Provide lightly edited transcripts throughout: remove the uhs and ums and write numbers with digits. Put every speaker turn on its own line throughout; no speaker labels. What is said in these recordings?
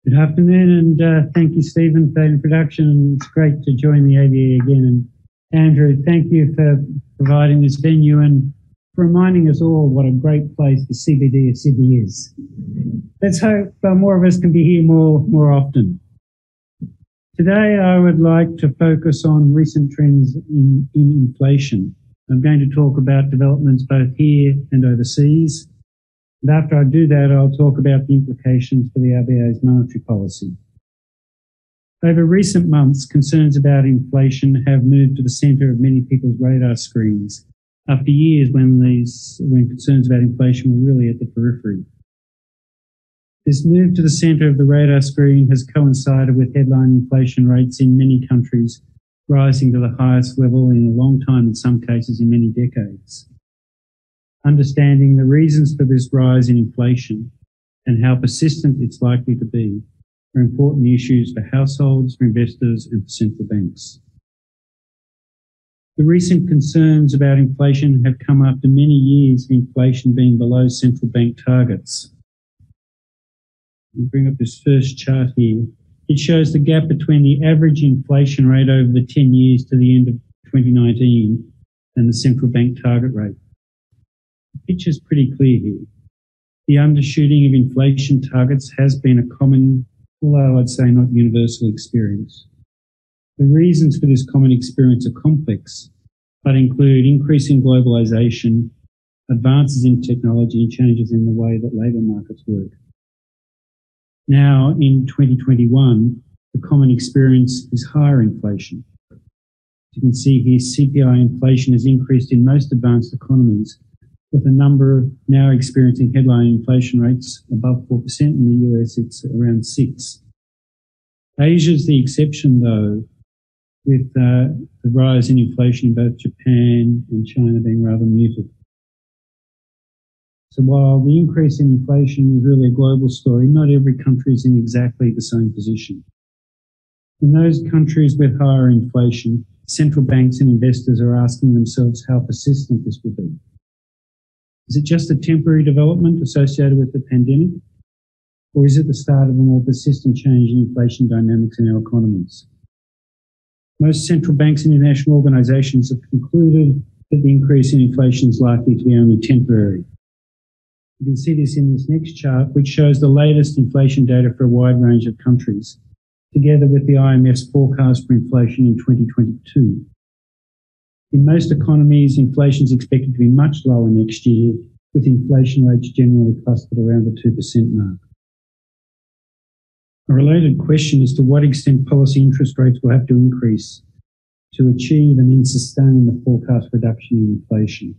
Good afternoon, and thank you, Stephen, for that introduction. It's great to join the ABA again. And Andrew, thank you for providing this venue and for reminding us all what a great place the CBD of Sydney is. Let's hope more of us can be here more often. Today, I would like to focus on recent trends in inflation. I'm going to talk about developments both here and overseas. And after I do that, I'll talk about the implications for the RBA's monetary policy. Over recent months, concerns about inflation have moved to the centre of many people's radar screens after years when concerns about inflation were really at the periphery. This move to the centre of the radar screen has coincided with headline inflation rates in many countries rising to the highest level in a long time, in some cases in many decades. Understanding the reasons for this rise in inflation and how persistent it's likely to be are important issues for households, for investors, and for central banks. The recent concerns about inflation have come after many years of inflation being below central bank targets. I'll bring up this first chart here. It shows the gap between the average inflation rate over the 10 years to the end of 2019 and the central bank target rate. The picture's pretty clear here. The undershooting of inflation targets has been a common, although I'd say not universal, experience. The reasons for this common experience are complex, but include increasing globalisation, advances in technology, and changes in the way that labour markets work. Now, in 2021, the common experience is higher inflation. As you can see here, CPI inflation has increased in most advanced economies, with a number now experiencing headline inflation rates above 4%. In the US, it's around 6%. Asia's the exception, though, with the rise in inflation in both Japan and China being rather muted. So while the increase in inflation is really a global story, not every country is in exactly the same position. In those countries with higher inflation, central banks and investors are asking themselves how persistent this will be. Is it just a temporary development associated with the pandemic? Or is it the start of a more persistent change in inflation dynamics in our economies? Most central banks and international organisations have concluded that the increase in inflation is likely to be only temporary. You can see this in this next chart, which shows the latest inflation data for a wide range of countries, together with the IMF's forecast for inflation in 2022. In most economies, inflation is expected to be much lower next year, with inflation rates generally clustered around the 2% mark. A related question is to what extent policy interest rates will have to increase to achieve and then sustain the forecast reduction in inflation.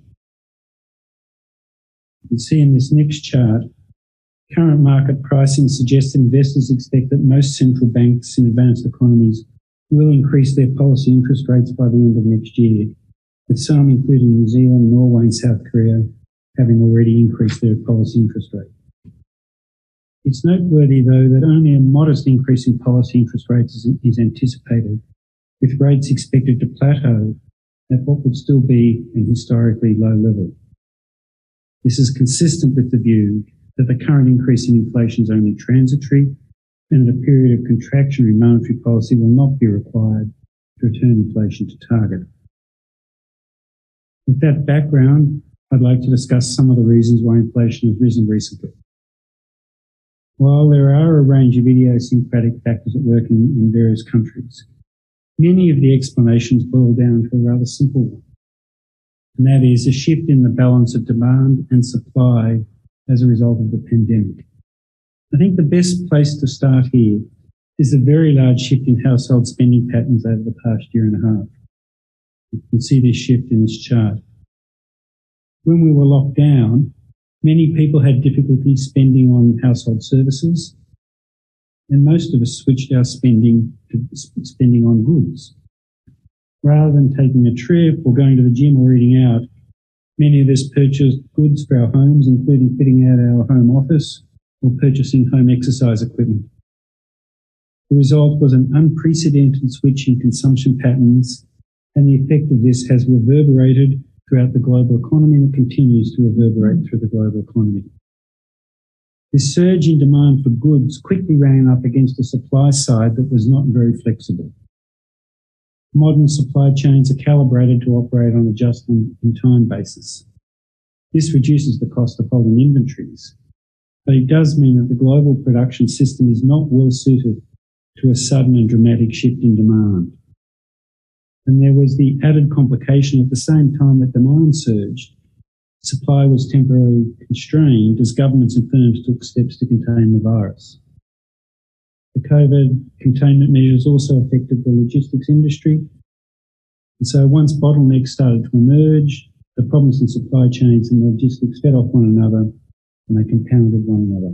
You can see in this next chart, current market pricing suggests that investors expect that most central banks in advanced economies will increase their policy interest rates by the end of next year, with some, including New Zealand, Norway and South Korea, having already increased their policy interest rate. It's noteworthy, though, that only a modest increase in policy interest rates is anticipated, with rates expected to plateau at what would still be an historically low level. This is consistent with the view that the current increase in inflation is only transitory and that a period of contraction in monetary policy will not be required to return inflation to target. With that background, I'd like to discuss some of the reasons why inflation has risen recently. While there are a range of idiosyncratic factors at work in various countries, many of the explanations boil down to a rather simple one, and that is a shift in the balance of demand and supply as a result of the pandemic. I think the best place to start here is a very large shift in household spending patterns over the past year and a half. You can see this shift in this chart. When we were locked down, many people had difficulty spending on household services, and most of us switched our spending to spending on goods. Rather than taking a trip or going to the gym or eating out, many of us purchased goods for our homes, including fitting out our home office or purchasing home exercise equipment. The result was an unprecedented switch in consumption patterns, and the effect of this has reverberated throughout the global economy and continues to reverberate through the global economy. This surge in demand for goods quickly ran up against a supply side that was not very flexible. Modern supply chains are calibrated to operate on a just-in-time basis. This reduces the cost of holding inventories, but it does mean that the global production system is not well suited to a sudden and dramatic shift in demand. And there was the added complication at the same time that demand surged, supply was temporarily constrained as governments and firms took steps to contain the virus. The COVID containment measures also affected the logistics industry. And so once bottlenecks started to emerge, the problems in supply chains and logistics fed off one another and they compounded one another.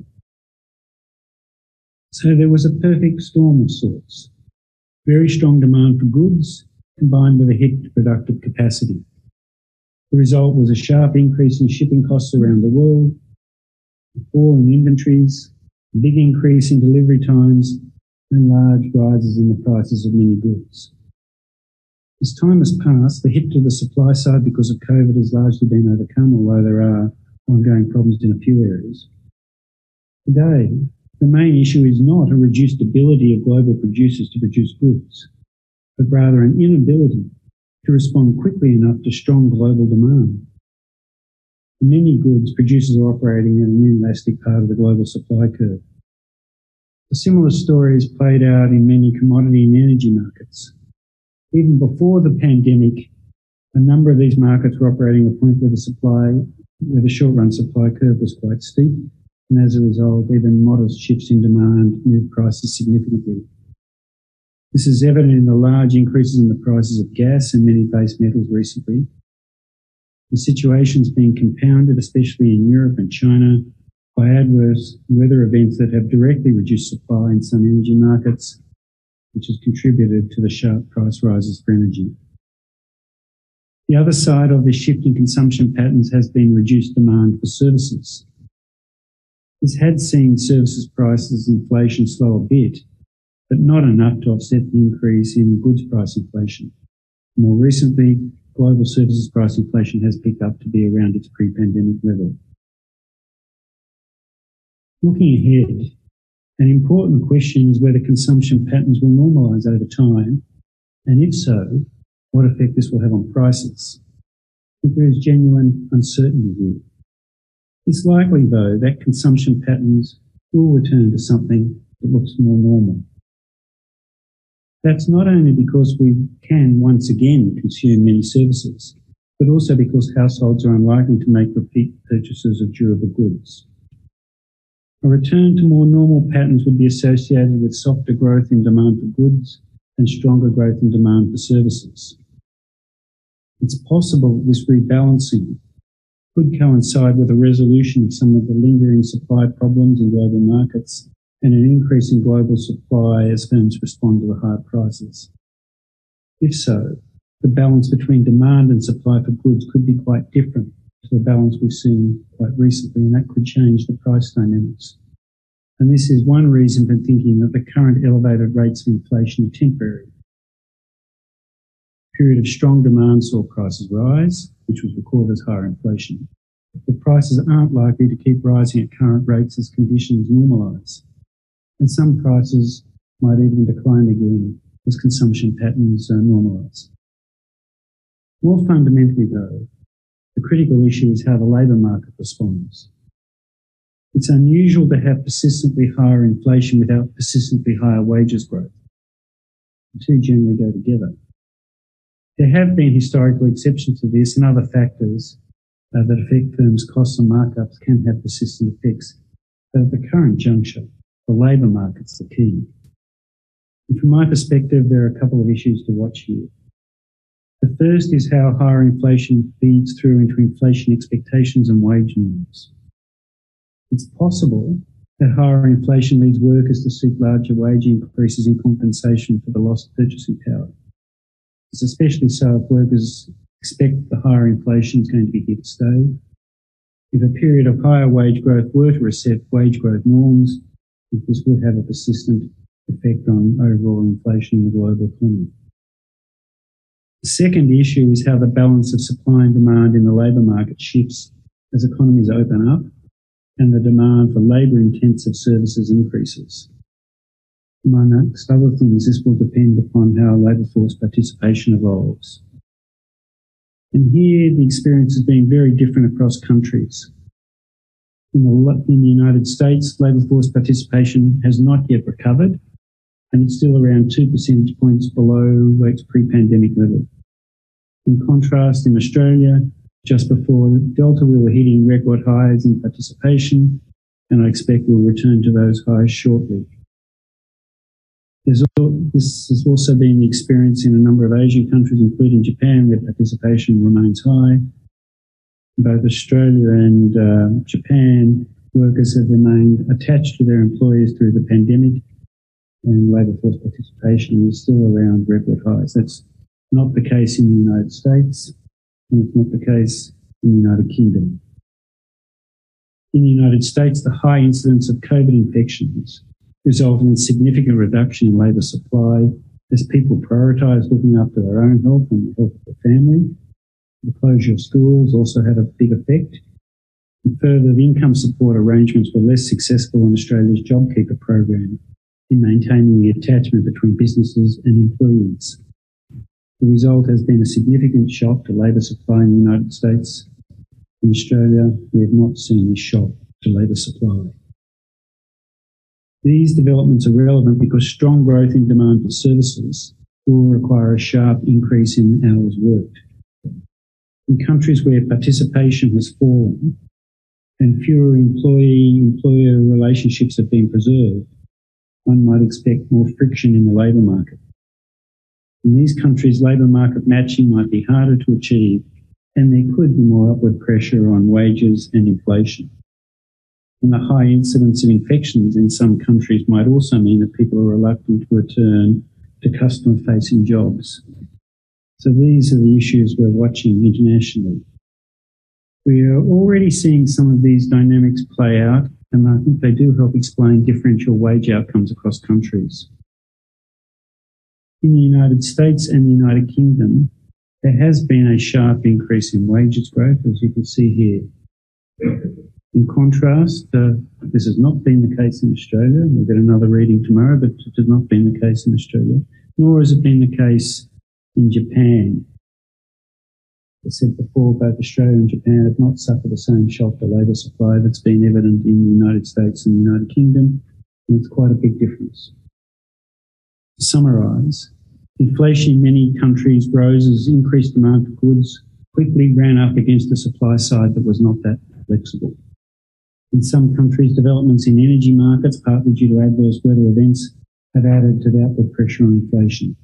So there was a perfect storm of sorts. Very strong demand for goods combined with a hit to productive capacity. The result was a sharp increase in shipping costs around the world, a fall in inventories, a big increase in delivery times, and large rises in the prices of many goods. As time has passed, the hit to the supply side because of COVID has largely been overcome, although there are ongoing problems in a few areas. Today, the main issue is not a reduced ability of global producers to produce goods, but rather an inability to respond quickly enough to strong global demand. For many goods, producers are operating in an inelastic part of the global supply curve. A similar story is played out in many commodity and energy markets. Even before the pandemic, a number of these markets were operating at a point where the short-run supply curve was quite steep, and as a result, even modest shifts in demand moved prices significantly. This is evident in the large increases in the prices of gas and many base metals recently. The situation's been compounded, especially in Europe and China, by adverse weather events that have directly reduced supply in some energy markets, which has contributed to the sharp price rises for energy. The other side of this shift in consumption patterns has been reduced demand for services. This had seen services prices inflation slow a bit, but not enough to offset the increase in goods price inflation. More recently, global services price inflation has picked up to be around its pre-pandemic level. Looking ahead, an important question is whether consumption patterns will normalise over time, and if so, what effect this will have on prices. I think there is genuine uncertainty here. It's likely, though, that consumption patterns will return to something that looks more normal. That's not only because we can once again consume many services, but also because households are unlikely to make repeat purchases of durable goods. A return to more normal patterns would be associated with softer growth in demand for goods and stronger growth in demand for services. It's possible that this rebalancing could coincide with a resolution of some of the lingering supply problems in global markets and an increase in global supply as firms respond to the higher prices. If so, the balance between demand and supply for goods could be quite different to the balance we've seen quite recently, and that could change the price dynamics. And this is one reason for thinking that the current elevated rates of inflation are temporary. A period of strong demand saw prices rise, which was recorded as higher inflation. The prices aren't likely to keep rising at current rates as conditions normalise, and some prices might even decline again as consumption patterns normalise. More fundamentally, though, the critical issue is how the labour market responds. It's unusual to have persistently higher inflation without persistently higher wages growth. The two generally go together. There have been historical exceptions to this, and other factors that affect firms' costs and markups can have persistent effects. But at the current juncture, the labour market's the key. And from my perspective, there are a couple of issues to watch here. The first is how higher inflation feeds through into inflation expectations and wage norms. It's possible that higher inflation leads workers to seek larger wage increases in compensation for the lost purchasing power. It's especially so if workers expect the higher inflation is going to be here to stay. If a period of higher wage growth were to reset wage growth norms, this would have a persistent effect on overall inflation in the global economy. The second issue is how the balance of supply and demand in the labour market shifts as economies open up and the demand for labour-intensive services increases. Amongst other things, this will depend upon how labour force participation evolves. And here the experience has been very different across countries. In the United States, labour force participation has not yet recovered, and it's still around 2 percentage points below its pre-pandemic level. In contrast, in Australia, just before Delta, we were hitting record highs in participation, and I expect we'll return to those highs shortly. This has also been the experience in a number of Asian countries, including Japan, where participation remains high. In both Australia and Japan, workers have remained attached to their employers through the pandemic, and labour force participation is still around record highs. That's not the case in the United States, and it's not the case in the United Kingdom. In the United States, the high incidence of COVID infections resulted in significant reduction in labour supply as people prioritised looking after their own health and the health of their family. The closure of schools also had a big effect. And further, the income support arrangements were less successful in Australia's JobKeeper program in maintaining the attachment between businesses and employees. The result has been a significant shock to labour supply in the United States. In Australia, we have not seen this shock to labour supply. These developments are relevant because strong growth in demand for services will require a sharp increase in hours worked. In countries where participation has fallen and fewer employee-employer relationships have been preserved, one might expect more friction in the labour market. In these countries, labour market matching might be harder to achieve, and there could be more upward pressure on wages and inflation. And the high incidence of infections in some countries might also mean that people are reluctant to return to customer-facing jobs. So these are the issues we're watching internationally. We are already seeing some of these dynamics play out, and I think they do help explain differential wage outcomes across countries. In the United States and the United Kingdom, there has been a sharp increase in wages growth, as you can see here. In contrast, this has not been the case in Australia. We'll get another reading tomorrow, but it has not been the case in Australia, nor has it been the case in Japan. As I said before, both Australia and Japan have not suffered the same shock to labour supply that's been evident in the United States and the United Kingdom, and it's quite a big difference. To summarise, inflation in many countries rose as increased demand for goods quickly ran up against a supply side that was not that flexible. In some countries, developments in energy markets, partly due to adverse weather events, have added to the upward pressure on inflation.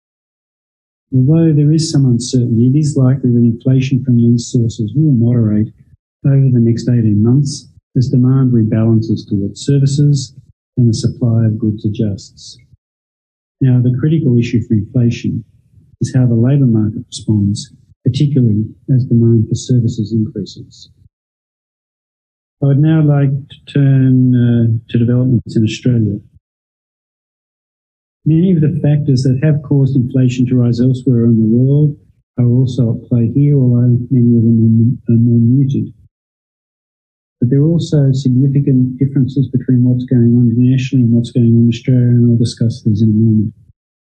Although there is some uncertainty, it is likely that inflation from these sources will moderate over the next 18 months as demand rebalances towards services and the supply of goods adjusts. Now, the critical issue for inflation is how the labour market responds, particularly as demand for services increases. I would now like to turn to developments in Australia. Many of the factors that have caused inflation to rise elsewhere in the world are also at play here, although many of them are more muted. But there are also significant differences between what's going on internationally and what's going on in Australia, and I'll discuss these in a moment.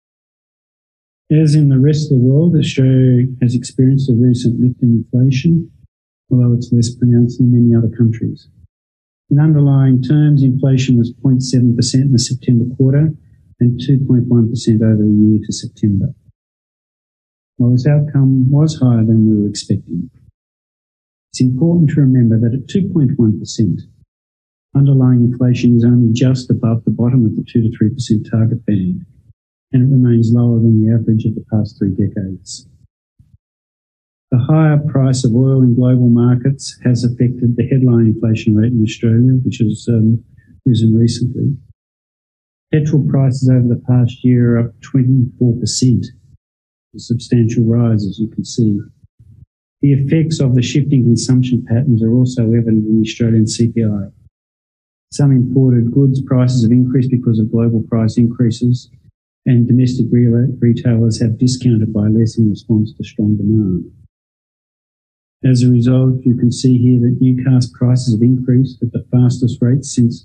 As in the rest of the world, Australia has experienced a recent lift in inflation, although it's less pronounced in many other countries. In underlying terms, inflation was 0.7% in the September quarter and 2.1% over the year to September. While this outcome was higher than we were expecting, it's important to remember that at 2.1%, underlying inflation is only just above the bottom of the 2 to 3% target band, and it remains lower than the average of the past 3 decades. The higher price of oil in global markets has affected the headline inflation rate in Australia, which has risen recently. Petrol prices over the past year are up 24%, a substantial rise, as you can see. The effects of the shifting consumption patterns are also evident in the Australian CPI. Some imported goods prices have increased because of global price increases, and domestic retailers have discounted by less in response to strong demand. As a result, you can see here that new car prices have increased at the fastest rate since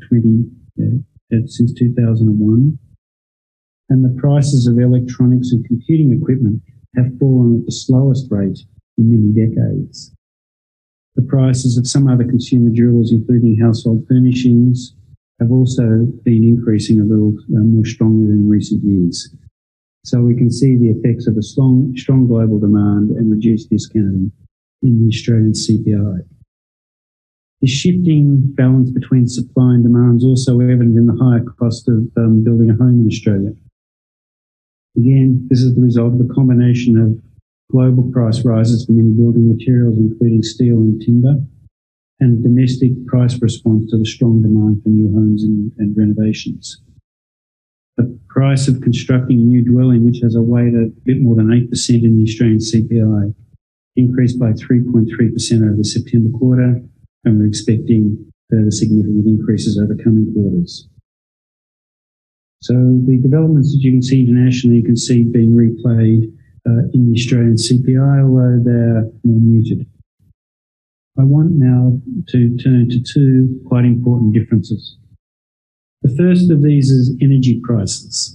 2001, and the prices of electronics and computing equipment have fallen at the slowest rate in many decades. The prices of some other consumer durables, including household furnishings, have also been increasing a little more strongly in recent years. So we can see the effects of a strong global demand and reduced discounting in the Australian CPI. The shifting balance between supply and demand is also evident in the higher cost of building a home in Australia. Again, this is the result of a combination of global price rises for many building materials, including steel and timber, and a domestic price response to the strong demand for new homes and renovations. The price of constructing a new dwelling, which has a weight of a bit more than 8% in the Australian CPI, increased by 3.3% over the September quarter, and we're expecting further significant increases over coming quarters. So the developments that you can see internationally, you can see being replayed in the Australian CPI, although they're more muted. I want now to turn to two quite important differences. The first of these is energy prices.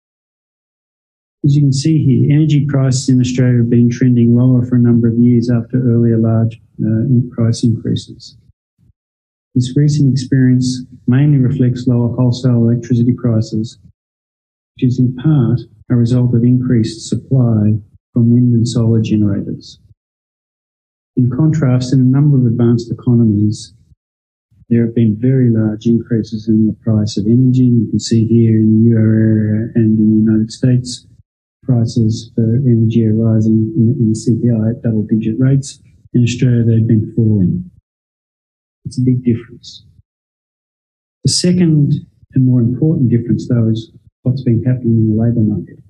As you can see here, energy prices in Australia have been trending lower for a number of years after earlier large price increases. This recent experience mainly reflects lower wholesale electricity prices, which is in part a result of increased supply from wind and solar generators. In contrast, in a number of advanced economies, there have been very large increases in the price of energy. You can see here in the Euro area and in the United States, prices for energy are rising in the CPI at double-digit rates. In Australia, they've been falling. It's a big difference. The second and more important difference, though, is what's been happening in the labour market.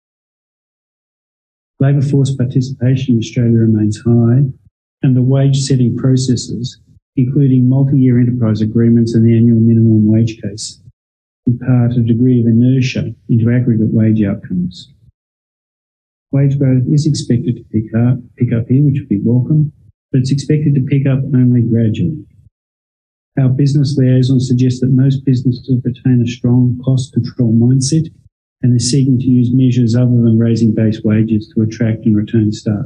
Labour force participation in Australia remains high, and the wage-setting processes, including multi-year enterprise agreements and the annual minimum wage case, impart a degree of inertia into aggregate wage outcomes. Wage growth is expected to pick up here, which would be welcome, but it's expected to pick up only gradually. Our business liaison suggests that most businesses retain a strong cost control mindset and are seeking to use measures other than raising base wages to attract and retain staff.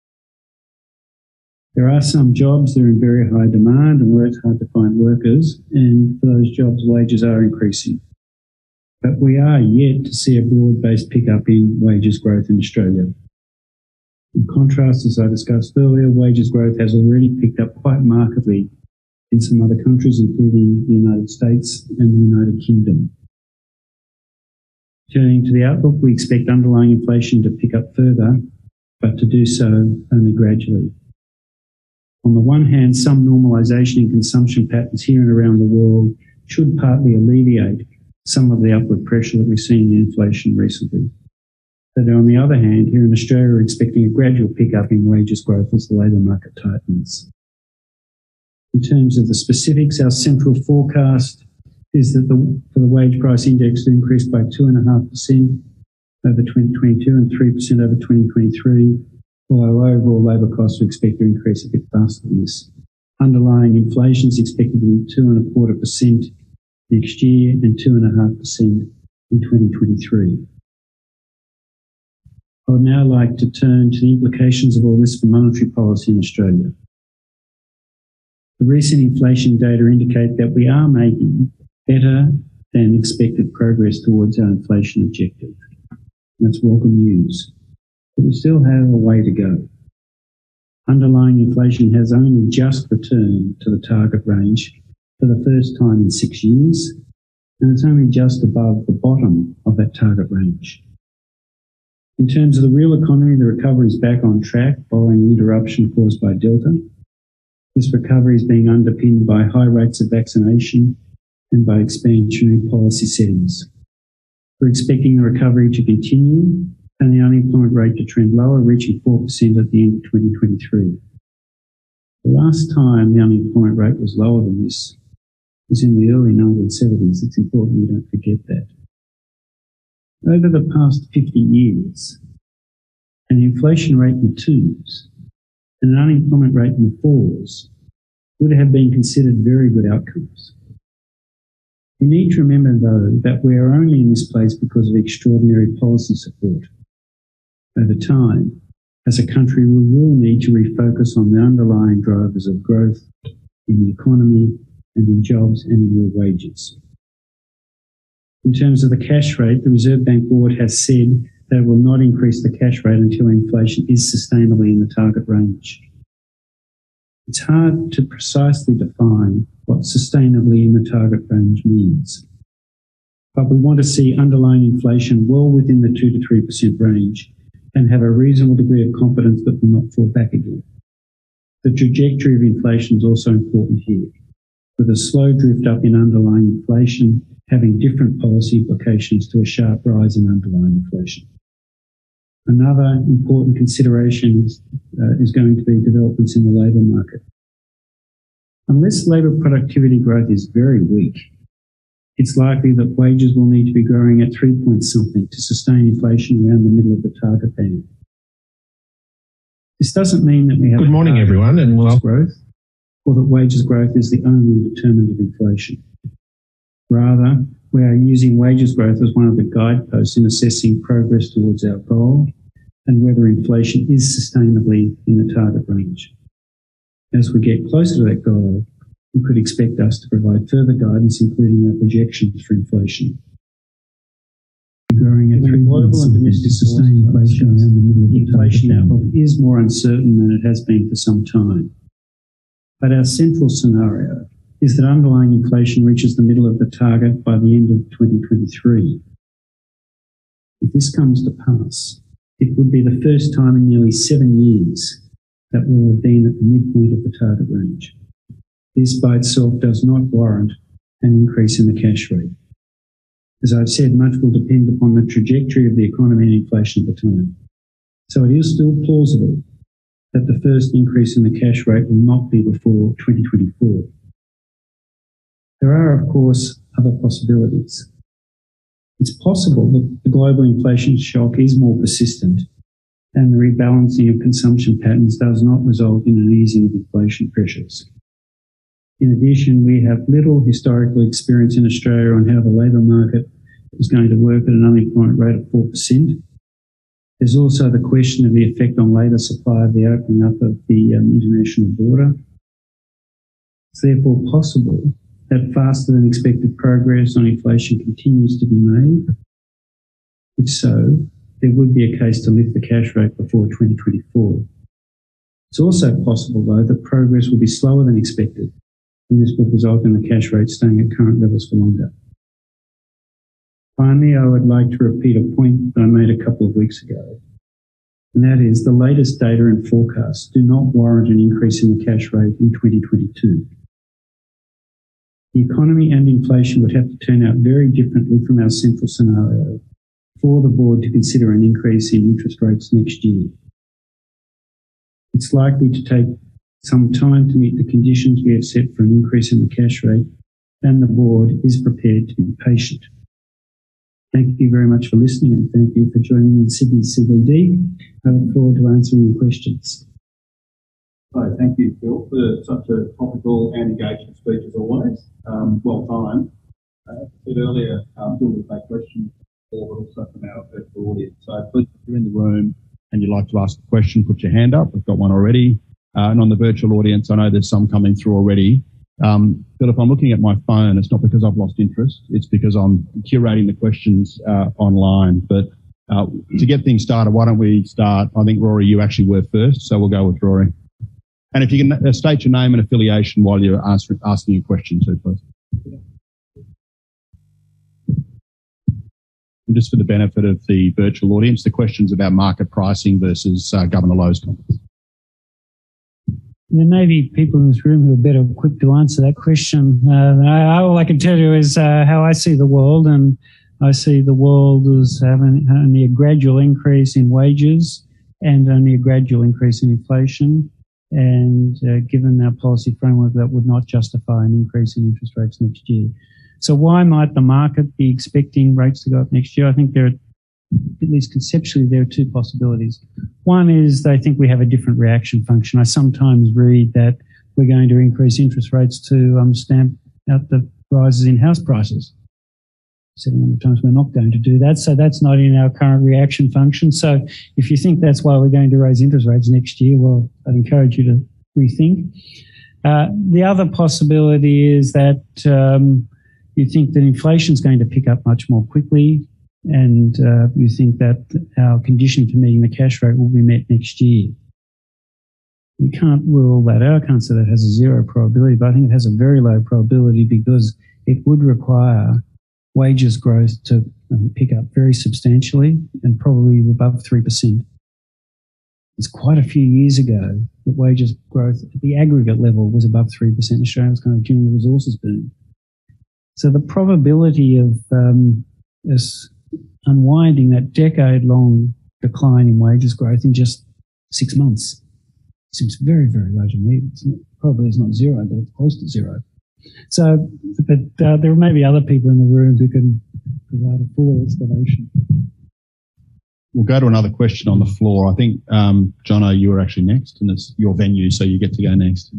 There are some jobs that are in very high demand and where it's hard to find workers, and for those jobs, wages are increasing. But we are yet to see a broad-based pickup in wages growth in Australia. In contrast, as I discussed earlier, wages growth has already picked up quite markedly in some other countries, including the United States and the United Kingdom. Turning to the outlook, we expect underlying inflation to pick up further, but to do so only gradually. On the one hand, some normalisation in consumption patterns here and around the world should partly alleviate some of the upward pressure that we've seen in inflation recently. But on the other hand, here in Australia, we're expecting a gradual pickup in wages growth as the labour market tightens. In terms of the specifics, our central forecast is that for the wage price index to increase by 2.5% over 2022 and 3% over 2023, although overall labour costs are expected to increase a bit faster than this. Underlying inflation is expected to be 2.25% next year and 2.5% in 2023. I would now like to turn to the implications of all this for monetary policy in Australia. The recent inflation data indicate that we are making better than expected progress towards our inflation objective. That's welcome news. But we still have a way to go. Underlying inflation has only just returned to the target range for the first time in 6 years, and it's only just above the bottom of that target range. In terms of the real economy, the recovery is back on track following the interruption caused by Delta. This recovery is being underpinned by high rates of vaccination and by expansionary policy settings. We're expecting the recovery to continue and the unemployment rate to trend lower, reaching 4% at the end of 2023. The last time the unemployment rate was lower than this was in the early 1970s. It's important we don't forget that. Over the past 50 years, an inflation rate in twos and an unemployment rate in the fours would have been considered very good outcomes. We need to remember, though, that we are only in this place because of extraordinary policy support. Over time, as a country, we will need to refocus on the underlying drivers of growth in the economy and in jobs and in real wages. In terms of the cash rate, the Reserve Bank Board has said that it will not increase the cash rate until inflation is sustainably in the target range. It's hard to precisely define what sustainably in the target range means, but we want to see underlying inflation well within the 2 to 3% range and have a reasonable degree of confidence that will not fall back again. The trajectory of inflation is also important here, with a slow drift up in underlying inflation having different policy implications to a sharp rise in underlying inflation. Another important consideration is going to be developments in the labour market. Unless labour productivity growth is very weak, it's likely that wages will need to be growing at 3 point something to sustain inflation around the middle of the target band. This doesn't mean that we have
Good morning, everyone, and welcome.
Growth, or that wages growth is the only determinant of inflation. Rather, we are using wages growth as one of the guideposts in assessing progress towards our goal and whether inflation is sustainably in the target range. As we get closer to that goal, you could expect us to provide further guidance, including our projections for inflation. Growing at 3 global and domestic sustain inflation around the middle of the inflation outlook is more uncertain than it has been for some time. But our central scenario is that underlying inflation reaches the middle of the target by the end of 2023. If this comes to pass, it would be the first time in nearly 7 years that we'll have been at the midpoint of the target range. This by itself does not warrant an increase in the cash rate. As I've said, much will depend upon the trajectory of the economy and inflation at the time. So it is still plausible that the first increase in the cash rate will not be before 2024. There are, of course, other possibilities. It's possible that the global inflation shock is more persistent and the rebalancing of consumption patterns does not result in an easing of inflation pressures. In addition, we have little historical experience in Australia on how the labour market is going to work at an unemployment rate of 4%. There's also the question of the effect on labour supply of the opening up of the international border. It's therefore possible that faster than expected progress on inflation continues to be made. If so, there would be a case to lift the cash rate before 2024. It's also possible, though, that progress will be slower than expected, and this would result in the cash rate staying at current levels for longer. Finally, I would like to repeat a point that I made a couple of weeks ago, and that is the latest data and forecasts do not warrant an increase in the cash rate in 2022. The economy and inflation would have to turn out very differently from our central scenario for the board to consider an increase in interest rates next year. It's likely to take some time to meet the conditions we have set for an increase in the cash rate, and the board is prepared to be patient. Thank you very much for listening, and thank you for joining me in Sydney CBD. I look forward to answering your questions.
So thank you, Phil, for such a topical and engaging speech as always. Well timed. As I said earlier, Phil will take questions, but also from our virtual audience. So please, if you're in the room and you'd like to ask a question, put your hand up. We've got one already. And on the virtual audience, I know there's some coming through already. Philip, I'm looking at my phone. It's not because I've lost interest. It's because I'm curating the questions online. But to get things started, why don't we start? I think, Rory, you actually were first, so we'll go with Rory. And if you can state your name and affiliation while you're asking a question too, please. And just for the benefit of the virtual audience, the question's about market pricing versus Governor Lowe's comments.
There may be people in this room who are better equipped to answer that question. All I can tell you is how I see the world, and I see the world as having only a gradual increase in wages and only a gradual increase in inflation. And given our policy framework, that would not justify an increase in interest rates next year. So why might the market be expecting rates to go up next year? I think there are at least conceptually, there are two possibilities. One is they think we have a different reaction function. I sometimes read that we're going to increase interest rates to stamp out the rises in house prices. I said a number of times we're not going to do that, so that's not in our current reaction function. So if you think that's why we're going to raise interest rates next year, well, I'd encourage you to rethink. The other possibility is that you think that inflation is going to pick up much more quickly, and you think that our condition for meeting the cash rate will be met next year. You can't rule that out. I can't say that has a zero probability, but I think it has a very low probability because it would require wages growth to pick up very substantially and probably above 3%. It's quite a few years ago that wages growth at the aggregate level was above 3%. Australia was kind of during the resources boom. So the probability of us unwinding that decade-long decline in wages growth in just 6 months seems very, very low to me. Probably it's not zero, but it's close to zero. So, but there may be other people in the room who can provide a fuller explanation.
We'll go to another question on the floor. I think, Jono, you were actually next, and it's your venue, so you get to go next.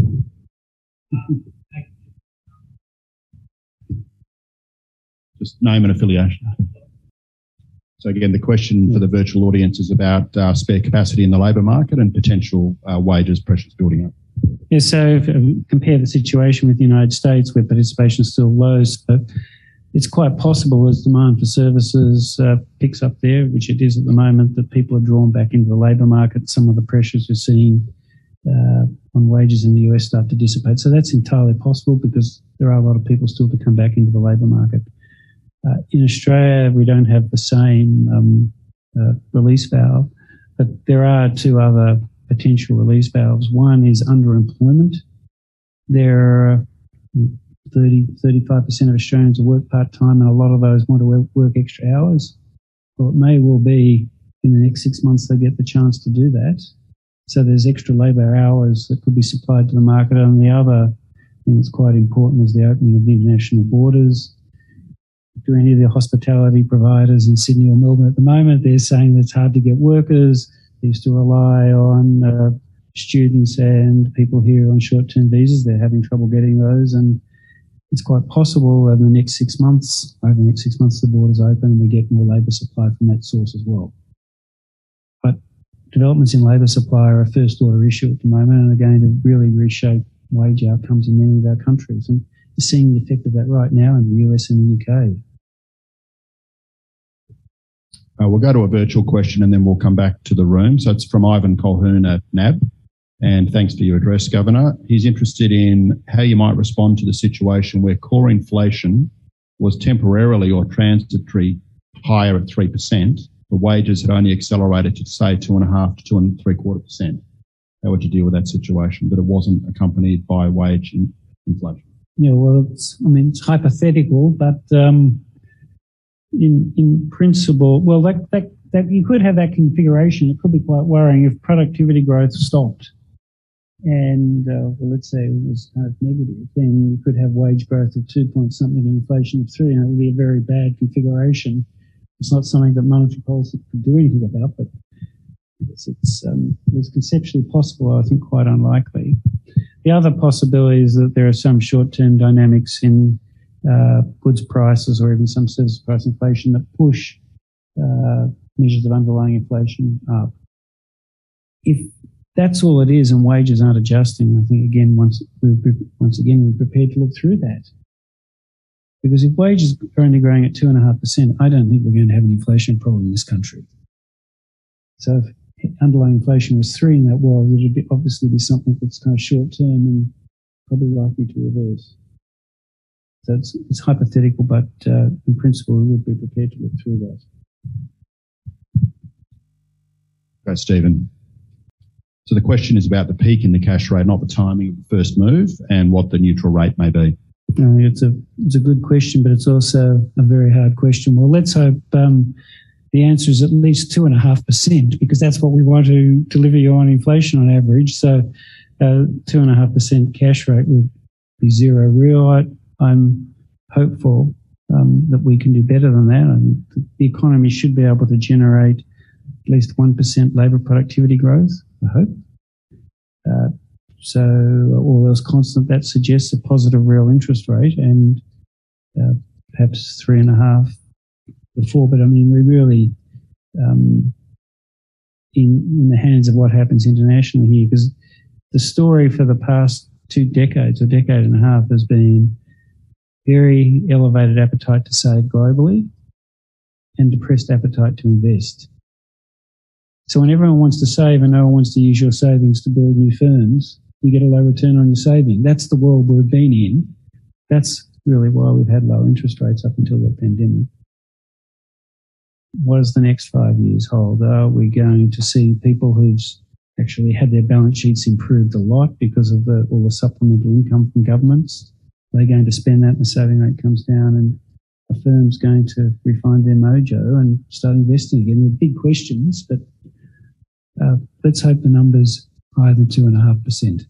Just name and affiliation. So again, the question for the virtual audience is about spare capacity in the labour market and potential wages pressures building up.
Yeah, so if compare the situation with the United States where participation is still low, but it's quite possible as demand for services picks up there, which it is at the moment, that people are drawn back into the labour market. Some of the pressures we're seeing on wages in the US start to dissipate. So that's entirely possible because there are a lot of people still to come back into the labour market. In Australia, we don't have the same release valve, but there are two other potential release valves. One is underemployment. There are 35% of Australians who work part-time, and a lot of those want to work extra hours. Well, it may well be in the next 6 months they get the chance to do that. So there's extra labour hours that could be supplied to the market. And the other thing that's quite important is the opening of the international borders. To any of the hospitality providers in Sydney or Melbourne at the moment, they're saying that it's hard to get workers. They used to rely on students and people here on short-term visas. They're having trouble getting those, and it's quite possible over the next 6 months, the borders open and we get more labour supply from that source as well. But developments in labour supply are a first-order issue at the moment and are going to really reshape wage outcomes in many of our countries. And you're seeing the effect of that right now in the US and the UK.
We'll go to a virtual question and then we'll come back to the room. So it's from Ivan Colhoun at NAB. And thanks for your address, Governor. He's interested in how you might respond to the situation where core inflation was temporarily or transitory higher at 3%, but wages had only accelerated to, say, 2.5% to 2.75%. How would you deal with that situation, that it wasn't accompanied by wage inflation?
Yeah, well, it's hypothetical, but in principle, well, that you could have that configuration. It could be quite worrying if productivity growth stopped and, let's say it was kind of negative, then you could have wage growth of 2 point something and inflation of 3, and it would be a very bad configuration. It's not something that monetary policy could do anything about, but it's conceptually possible, I think quite unlikely. The other possibility is that there are some short-term dynamics in goods prices or even some service price inflation that push measures of underlying inflation up. If that's all it is and wages aren't adjusting, I think again, once again we're prepared to look through that. Because if wages are only growing at 2.5%, I don't think we're going to have an inflation problem in this country. So if underlying inflation was 3 in that world, it would obviously be something that's kind of short-term and probably likely to reverse. So it's hypothetical, but in principle, we would be prepared to look through that.
Okay, Stephen. So the question is about the peak in the cash rate, not the timing of the first move, and what the neutral rate may be.
It's a good question, but it's also a very hard question. Well, let's hope the answer is at least 2.5%, because that's what we want to deliver you on inflation on average. So 2.5% cash rate would be zero real. I'm hopeful that we can do better than that. And the economy should be able to generate at least 1% labour productivity growth, I hope. So all else constant, that suggests a positive real interest rate and perhaps 3.5 to 4. But I mean, we're really in the hands of what happens internationally here, because the story for the past 2 decades or decade and a half has been very elevated appetite to save globally and depressed appetite to invest. So when everyone wants to save and no one wants to use your savings to build new firms, you get a low return on your saving. That's the world we've been in. That's really why we've had low interest rates up until the pandemic. What does the next 5 years hold? Are we going to see people who've actually had their balance sheets improved a lot because of all the supplemental income from governments? They're going to spend that and the saving rate comes down, and a firm's going to refine their mojo and start investing again. They're big questions, but let's hope the number's higher than 2.5%.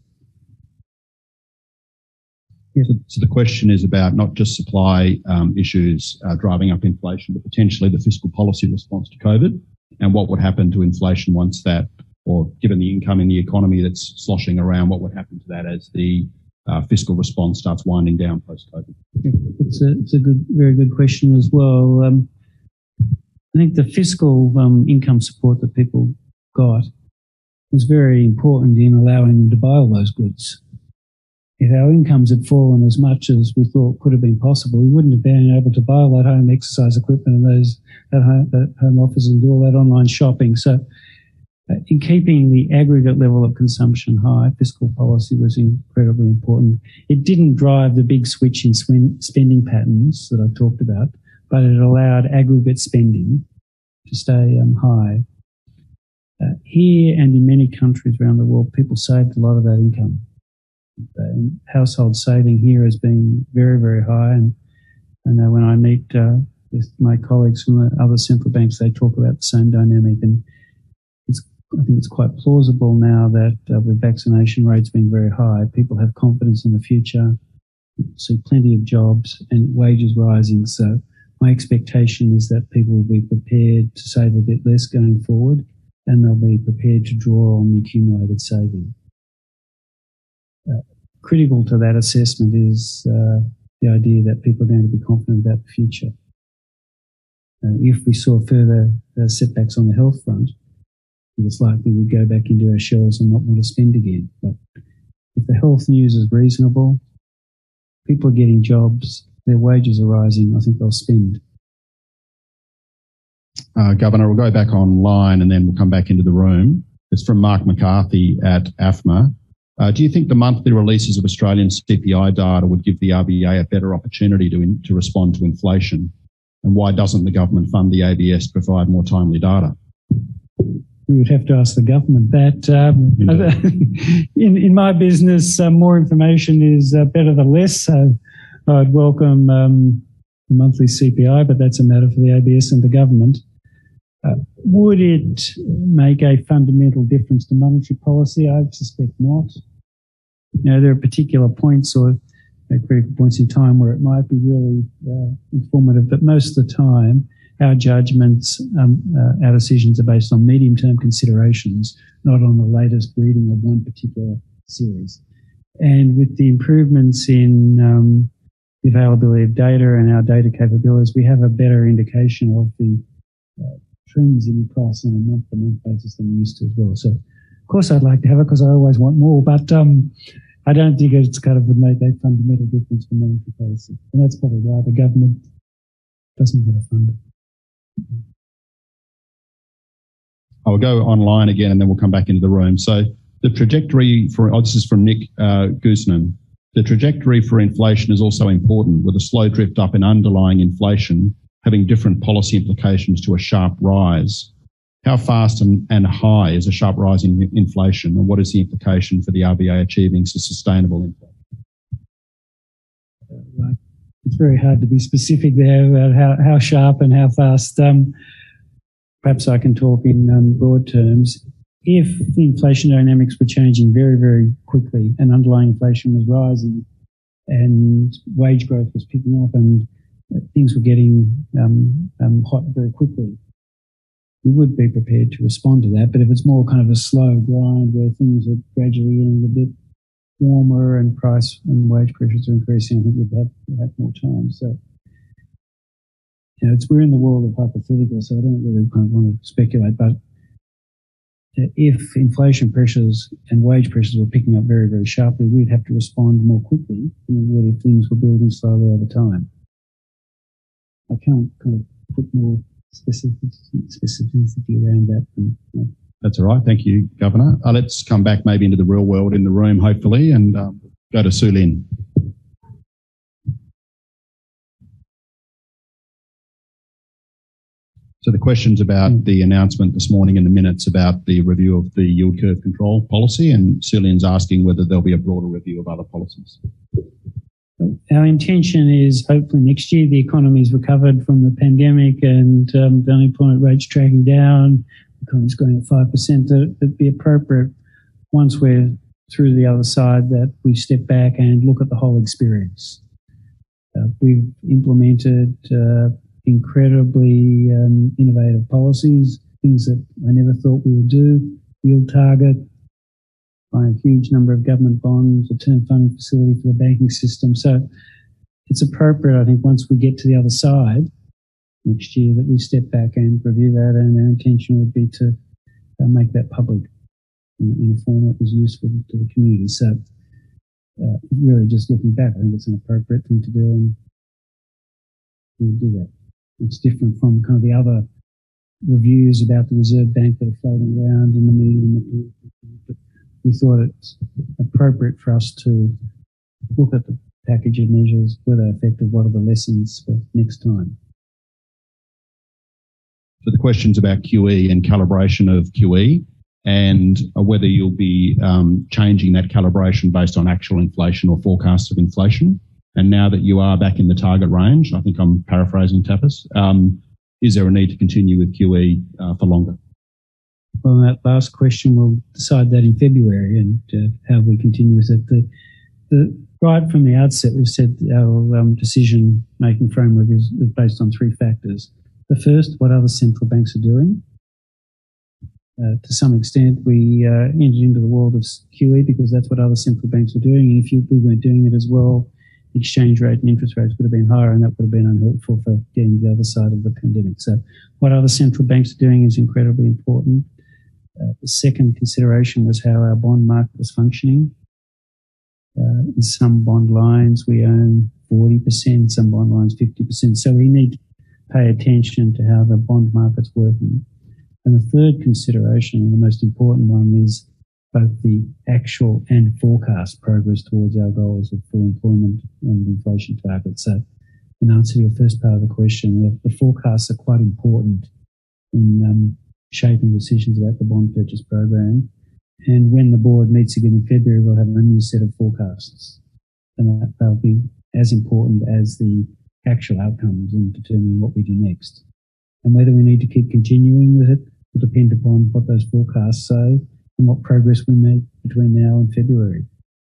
So the question is about not just supply issues driving up inflation, but potentially the fiscal policy response to COVID, and what would happen to inflation once that, or given the income in the economy that's sloshing around, what would happen to that as the fiscal response starts winding down post-COVID?
It's a very good question as well. I think the fiscal income support that people got was very important in allowing them to buy all those goods. If our incomes had fallen as much as we thought could have been possible, we wouldn't have been able to buy all that home exercise equipment and that home office and do all that online shopping. So in keeping the aggregate level of consumption high, fiscal policy was incredibly important. It didn't drive the big switch in spending patterns that I've talked about, but it allowed aggregate spending to stay high. Here and in many countries around the world, people saved a lot of that income. Household saving here has been very, very high. And I know when I meet with my colleagues from the other central banks, they talk about the same dynamic. And I think it's quite plausible now that with vaccination rates being very high, people have confidence in the future, see plenty of jobs and wages rising. So my expectation is that people will be prepared to save a bit less going forward, and they'll be prepared to draw on the accumulated saving. Critical to that assessment is the idea that people are going to be confident about the future. If we saw further setbacks on the health front, it's likely we'd go back into our shells and not want to spend again. But if the health news is reasonable, people are getting jobs, their wages are rising, I think they'll spend.
Governor, we'll go back online and then we'll come back into the room. It's from Mark McCarthy at AFMA. Do you think the monthly releases of Australian CPI data would give the RBA a better opportunity to respond to inflation? And why doesn't the government fund the ABS to provide more timely data?
We would have to ask the government that. In my business, more information is better than less. So I'd welcome the monthly CPI, but that's a matter for the ABS and the government. Would it make a fundamental difference to monetary policy? I suspect not. You know, there are particular points or critical points in time where it might be really informative, but most of the time, our judgments, our decisions are based on medium-term considerations, not on the latest reading of one particular series. And with the improvements in the availability of data and our data capabilities, we have a better indication of the trends in price on a month-to-month basis than we used to as well. So, of course, I'd like to have it because I always want more, but I don't think it's kind of would make a fundamental difference for monetary policy. And that's probably why the government doesn't want to fund it.
I'll go online again and then we'll come back into the room. So the trajectory for, this is from Nick Guzman. The trajectory for inflation is also important, with a slow drift up in underlying inflation having different policy implications to a sharp rise. How fast and high is a sharp rise in inflation, and what is the implication for the RBA achieving sustainable inflation?
It's very hard to be specific there about how sharp and how fast. Perhaps I can talk in broad terms. If the inflation dynamics were changing very, very quickly and underlying inflation was rising and wage growth was picking up and things were getting hot very quickly, we would be prepared to respond to that. But if it's more kind of a slow grind where things are gradually getting a bit warmer and price and wage pressures are increasing, I think we'd have more time. So, we're in the world of hypotheticals, so I don't really kind of want to speculate, but if inflation pressures and wage pressures were picking up very, very sharply, we'd have to respond more quickly than we would if things were building slowly over time. I can't kind of put more specificity around that.
That's all right. Thank you, Governor. Let's come back maybe into the real world in the room, hopefully, and go to Sue Lin. So the question's about the announcement this morning in the minutes about the review of the yield curve control policy, and Sue Lin's asking whether there'll be a broader review of other policies.
Our intention is hopefully next year the economy's recovered from the pandemic and the unemployment rate's tracking down, the economy's growing at 5%, it'd be appropriate once we're through the other side that we step back and look at the whole experience. We've implemented incredibly innovative policies, things that I never thought we would do, yield target, buy a huge number of government bonds, a term funding facility for the banking system. So it's appropriate, I think, once we get to the other side next year that we step back and review that, and our intention would be to make that public in a form that was useful to the community. So really just looking back, I think it's an appropriate thing to do, and we'll do that. It's different from kind of the other reviews about the Reserve Bank that are floating around in the media. But we thought it's appropriate for us to look at the package of measures, were they effective, what are the lessons for next time.
So the question's about QE and calibration of QE and whether you'll be changing that calibration based on actual inflation or forecasts of inflation. And now that you are back in the target range, I think I'm paraphrasing Tapas, is there a need to continue with QE for longer?
Well, that last question, we'll decide that in February and how we continue with it. Right from the outset, we've said our decision-making framework is based on three factors. The first, what other central banks are doing. To some extent, we entered into the world of QE because that's what other central banks are doing. And if we weren't doing it as well, exchange rate and interest rates would have been higher, and that would have been unhelpful for getting the other side of the pandemic. So what other central banks are doing is incredibly important. The second consideration was how our bond market was functioning. In some bond lines, we own 40%, some bond lines 50%. So we need to pay attention to how the bond market's working. And the third consideration, and the most important one, is both the actual and forecast progress towards our goals of full employment and inflation targets. So in answer to your first part of the question, the forecasts are quite important in shaping decisions about the bond purchase program. And when the board meets again in February, we'll have a new set of forecasts. And they'll be as important as the actual outcomes in determining what we do next. And whether we need to keep continuing with it will depend upon what those forecasts say and what progress we make between now and February.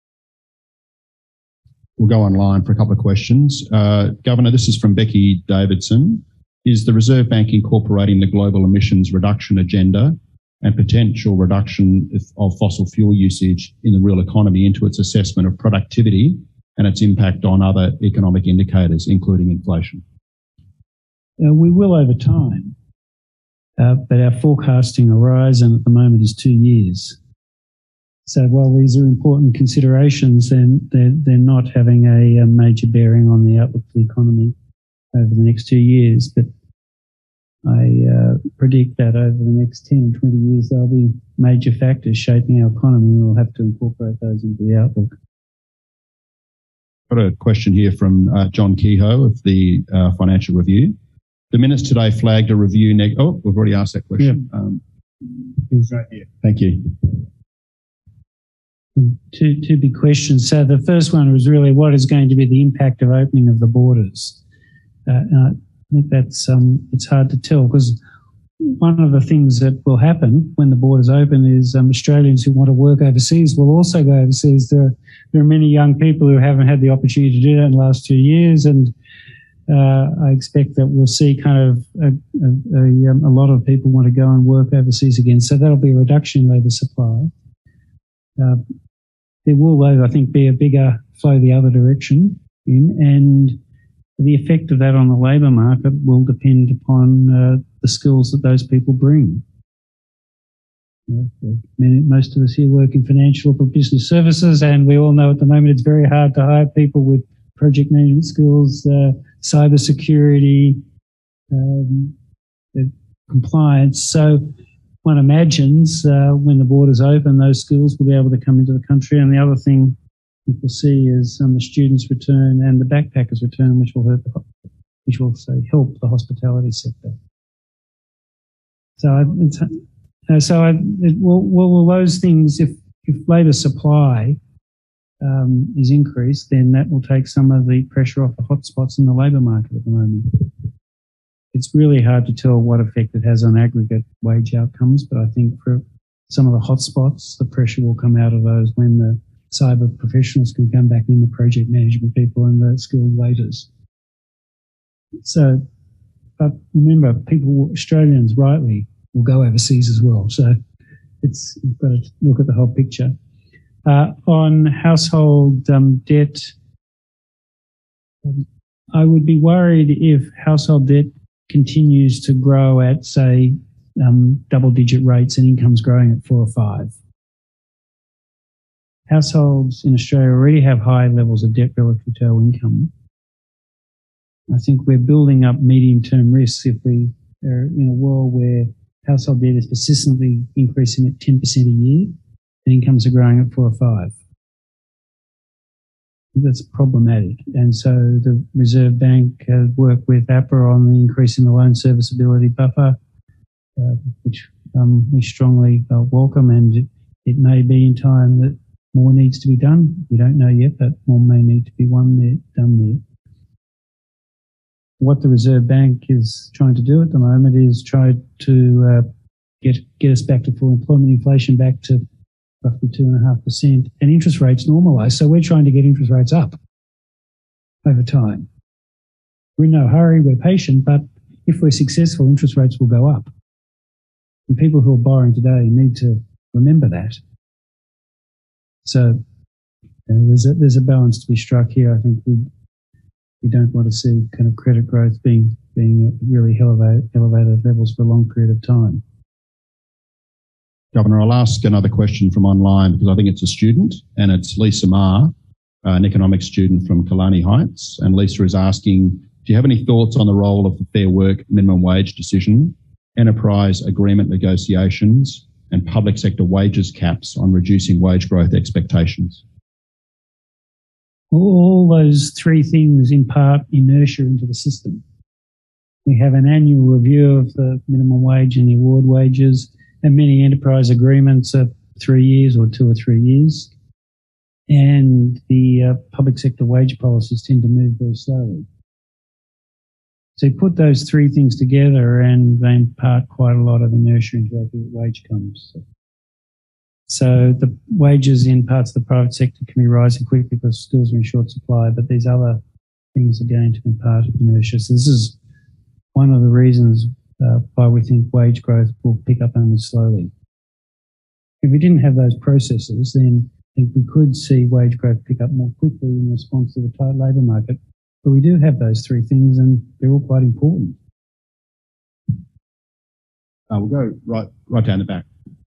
We'll go online for a couple of questions. Governor, this is from Becky Davidson. Is the Reserve Bank incorporating the global emissions reduction agenda and potential reduction of fossil fuel usage in the real economy into its assessment of productivity and its impact on other economic indicators, including inflation?
We will over time, but our forecasting horizon at the moment is 2 years. So while these are important considerations, then they're not having a major bearing on the outlook for the economy over the next 2 years. But I predict that over the next 10 and 20 years, there'll be major factors shaping our economy, and we'll have to incorporate those into the outlook.
Got a question here from John Kehoe of the Financial Review. The minutes today flagged a review. We've already asked that question.
Yeah.
Right here. Thank you.
Two big questions. So the first one was really what is going to be the impact of opening of the borders? I think that's it's hard to tell because one of the things that will happen when the borders open is Australians who want to work overseas will also go overseas. There are many young people who haven't had the opportunity to do that in the last 2 years, and I expect that we'll see kind of a lot of people want to go and work overseas again. So that'll be a reduction in labour supply. There will, though, I think, be a bigger flow the other direction and the effect of that on the labour market will depend upon the skills that those people bring. Most of us here work in financial or business services, and we all know at the moment it's very hard to hire people with project management skills, cyber security, compliance. So one imagines when the borders open, those skills will be able to come into the country. And the other thing we'll see is the students return and the backpackers return, which will help the hospitality sector. Will those things, if labour supply is increased, then that will take some of the pressure off the hotspots in the labour market at the moment. It's really hard to tell what effect it has on aggregate wage outcomes, but I think for some of the hotspots, the pressure will come out of those when the cyber professionals can come back in, the project management people and the skilled waiters. So, but remember, Australians rightly will go overseas as well. So you've got to look at the whole picture. On household debt, I would be worried if household debt continues to grow at, say, double-digit rates and income's growing at 4 or 5. Households in Australia already have high levels of debt relative to our income. I think we're building up medium-term risks if we are in a world where household debt is persistently increasing at 10% a year and incomes are growing at 4 or 5. That's problematic. And so the Reserve Bank worked with APRA on the increase in the loan serviceability buffer, which we strongly welcome, and it may be in time that more needs to be done. We don't know yet, but more may need to be done there. What the Reserve Bank is trying to do at the moment is try to get us back to full employment, inflation back to roughly 2.5%, and interest rates normalise. So we're trying to get interest rates up over time. We're in no hurry, we're patient, but if we're successful, interest rates will go up. And people who are borrowing today need to remember that. So there's a balance to be struck here. I think we don't want to see kind of credit growth being at really elevated levels for a long period of time.
Governor, I'll ask another question from online because I think it's a student, and it's Lisa Ma, an economics student from Killarney Heights. And Lisa is asking, do you have any thoughts on the role of the Fair Work minimum wage decision, enterprise agreement negotiations, and public sector wages caps on reducing wage growth expectations?
All those three things impart inertia into the system. We have an annual review of the minimum wage and the award wages, and many enterprise agreements are 3 years or 2 or 3 years. And the public sector wage policies tend to move very slowly. So you put those three things together and they impart quite a lot of inertia into how the wage comes. So the wages in parts of the private sector can be rising quickly because skills are in short supply, but these other things are going to impart inertia. So this is one of the reasons why we think wage growth will pick up only slowly. If we didn't have those processes, then I think we could see wage growth pick up more quickly in response to the tight labour market. But we do have those three things and they're all quite important.
We'll go right down the back.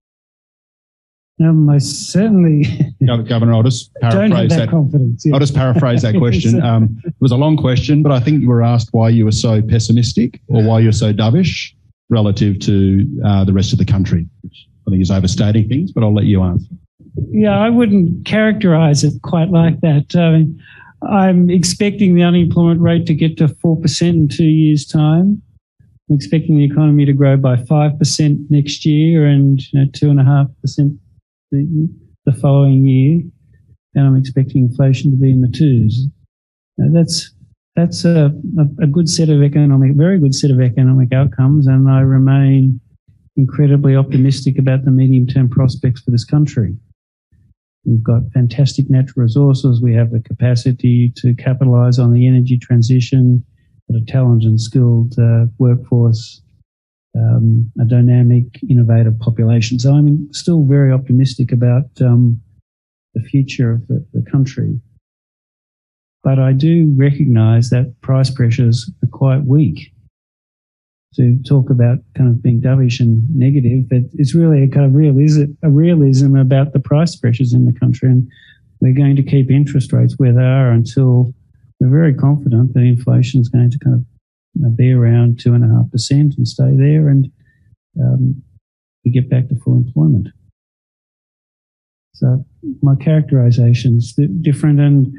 I certainly
Governor, I'll just
don't have
paraphrase
that confidence. Yeah.
I'll just paraphrase that question. It was a long question, but I think you were asked why you were so pessimistic or why you're so dovish relative to the rest of the country, which I think is overstating things, but I'll let you answer.
Yeah, I wouldn't characterise it quite like that. I'm expecting the unemployment rate to get to 4% in 2 years' time. I'm expecting the economy to grow by 5% next year and 2.5% the following year, and I'm expecting inflation to be in the 2s. Now that's a good set of very good set of economic outcomes, and I remain incredibly optimistic about the medium-term prospects for this country. We've got fantastic natural resources. We have the capacity to capitalise on the energy transition. got a talented and skilled workforce, a dynamic, innovative population. So I'm still very optimistic about the future of the country. But I do recognise that price pressures are quite weak. To talk about kind of being dovish and negative, but it's really a kind of realism about the price pressures in the country, and we're going to keep interest rates where they are until we're very confident that inflation is going to kind of be around 2.5% and stay there, and we get back to full employment. So my characterisation is different, and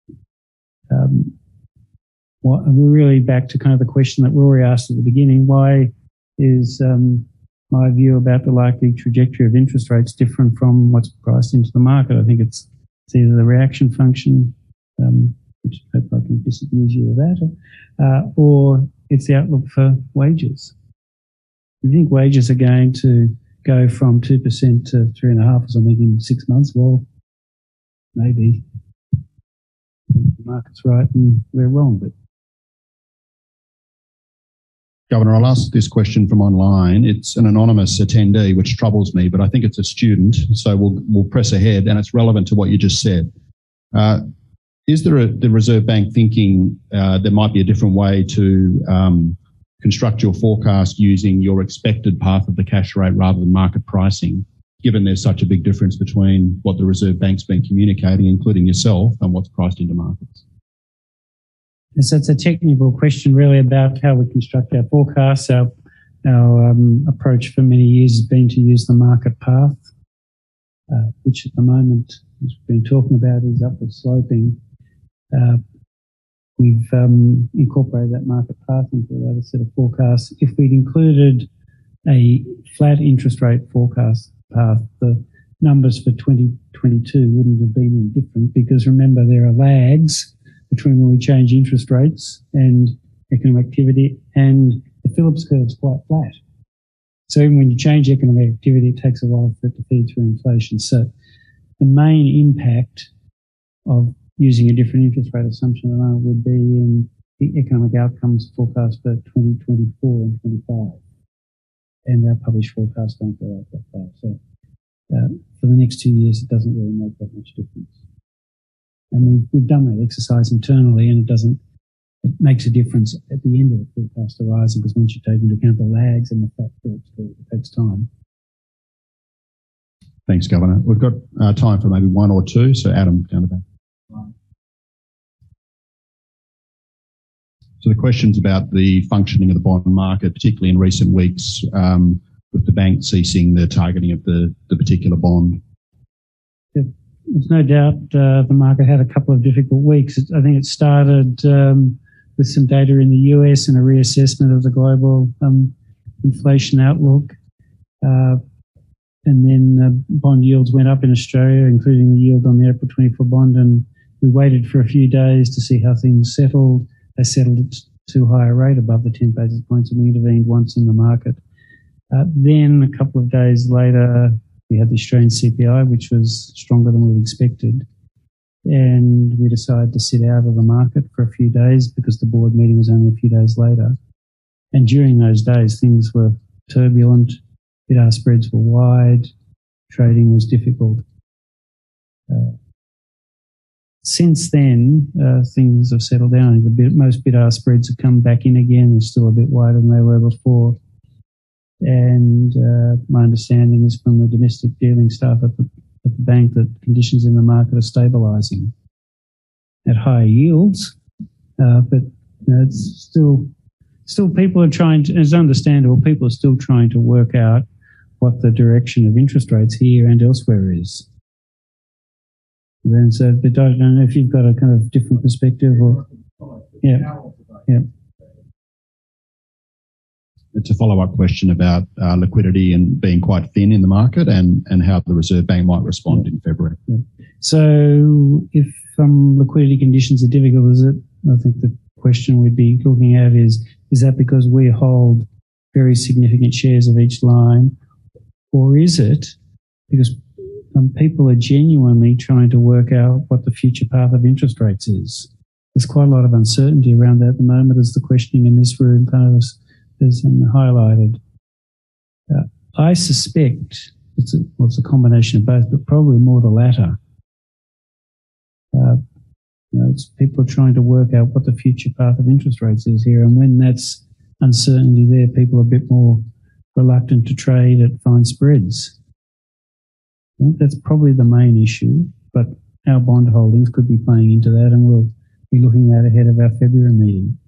we're really back to kind of the question that Rory asked at the beginning. Why is my view about the likely trajectory of interest rates different from what's priced into the market? I think it's either the reaction function, which I hope I can disabuse you of that, or it's the outlook for wages. If you think wages are going to go from 2% to 3.5% or something in 6 months, well, maybe the market's right and we're wrong. But
Governor, I'll ask this question from online. It's an anonymous attendee, which troubles me, but I think it's a student, so we'll press ahead, and it's relevant to what you just said. Is there the Reserve Bank thinking there might be a different way to construct your forecast using your expected path of the cash rate rather than market pricing, given there's such a big difference between what the Reserve Bank's been communicating, including yourself, and what's priced into markets?
So it's a technical question really about how we construct our forecasts. Our approach for many years has been to use the market path, which at the moment, as we've been talking about, is upward sloping. We've incorporated that market path into a later set of forecasts. If we'd included a flat interest rate forecast path, the numbers for 2022 wouldn't have been any different, because remember, there are lags between when we change interest rates and economic activity, and the Phillips curve is quite flat. So even when you change economic activity, it takes a while for it to feed through inflation. So the main impact of using a different interest rate assumption would be in the economic outcomes forecast for 2024 and 25. And our published forecasts don't go out that far. So for the next 2 years, it doesn't really make that much difference. And we've done that exercise internally, and it makes a difference at the end of the forecast horizon, because once you take into account the lags and the fact that it takes time.
Thanks, Governor. We've got time for maybe one or two. So Adam, down the back. So the question's about the functioning of the bond market, particularly in recent weeks, with the bank ceasing the targeting of the particular bond.
Yep. There's no doubt the market had a couple of difficult weeks. I think it started with some data in the US and a reassessment of the global inflation outlook. And then bond yields went up in Australia, including the yield on the April 24 bond. And we waited for a few days to see how things settled. They settled at too high a rate, above the 10 basis points, and we intervened once in the market. Then a couple of days later, we had the Australian CPI, which was stronger than we'd expected. And we decided to sit out of the market for a few days because the board meeting was only a few days later. And during those days, things were turbulent. Bid-ask spreads were wide. Trading was difficult. Since then, things have settled down. I think most bid-ask spreads have come back in again. They're still a bit wider than they were before. And my understanding is from the domestic dealing staff at the bank that conditions in the market are stabilising at higher yields. But it's still people are trying to, it's understandable, people are still trying to work out what the direction of interest rates here and elsewhere is. Then, so, but I don't know if you've got a kind of different perspective or, yeah.
It's a follow-up question about liquidity and being quite thin in the market and how the Reserve Bank might respond in February.
Yeah. So if liquidity conditions are difficult, is it? I think the question we'd be looking at is that because we hold very significant shares of each line, or is it because people are genuinely trying to work out what the future path of interest rates is? there's quite a lot of uncertainty around that at the moment, as the questioning in this room kind of has highlighted. I suspect it's a combination of both, but probably more the latter. It's people are trying to work out what the future path of interest rates is here, and when that's uncertainty there, people are a bit more reluctant to trade at fine spreads. I think that's probably the main issue, but our bond holdings could be playing into that, and we'll be looking at ahead of our February meeting.